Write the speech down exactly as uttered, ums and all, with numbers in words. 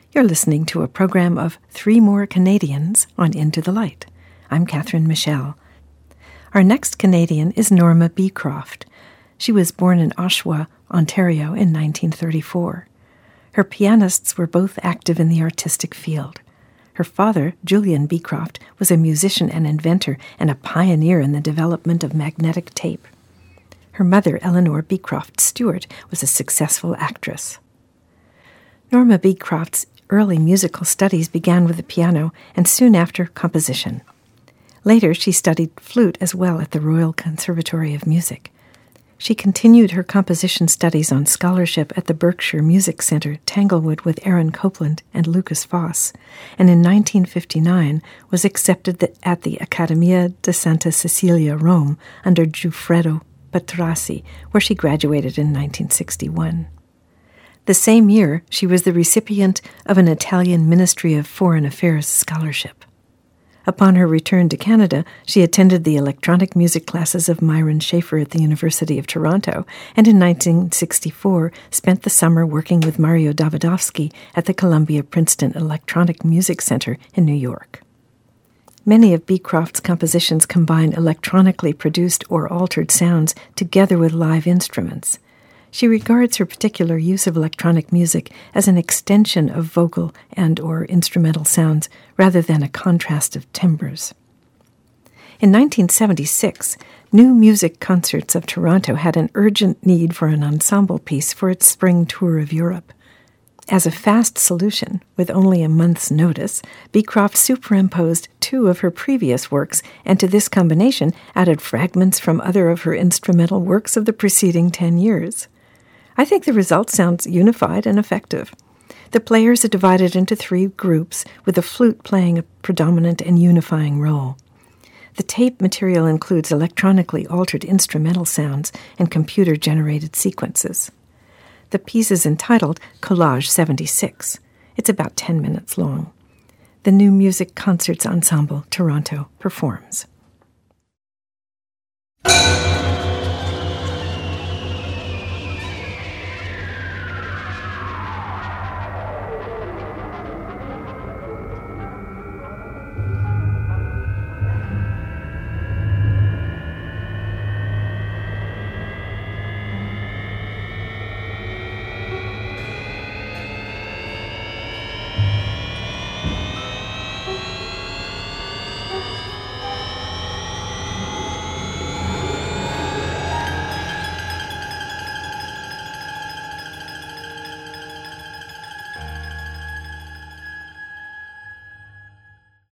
You're listening to a program of Three More Canadians on Into the Light. I'm Catherine Michelle. Our next Canadian is Norma Beecroft. She was born in Oshawa, Ontario in nineteen thirty-four. Her pianists were both active in the artistic field. Her father, Julian Beecroft, was a musician and inventor and a pioneer in the development of magnetic tape. Her mother, Eleanor Beecroft Stewart, was a successful actress. Norma Beecroft's early musical studies began with the piano and soon after composition. Later, she studied flute as well at the Royal Conservatory of Music. She continued her composition studies on scholarship at the Berkshire Music Centre, Tanglewood, with Aaron Copland and Lucas Foss, and in nineteen fifty-nine was accepted at the Accademia di Santa Cecilia, Rome, under Giuffredo Patrassi, where she graduated in nineteen sixty-one. The same year, she was the recipient of an Italian Ministry of Foreign Affairs scholarship. Upon her return to Canada, she attended the electronic music classes of Myron Schaefer at the University of Toronto, and in nineteen sixty-four spent the summer working with Mario Davidovsky at the Columbia Princeton Electronic Music Center in New York. Many of Beecroft's compositions combine electronically produced or altered sounds together with live instruments. She regards her particular use of electronic music as an extension of vocal and or instrumental sounds rather than a contrast of timbres. In nineteen seventy-six, New Music Concerts of Toronto had an urgent need for an ensemble piece for its spring tour of Europe. As a fast solution, with only a month's notice, Beecroft superimposed two of her previous works and to this combination added fragments from other of her instrumental works of the preceding ten years. I think the result sounds unified and effective. The players are divided into three groups, with the flute playing a predominant and unifying role. The tape material includes electronically altered instrumental sounds and computer-generated sequences. The piece is entitled Collage seventy-six. It's about ten minutes long. The New Music Concerts Ensemble, Toronto, performs.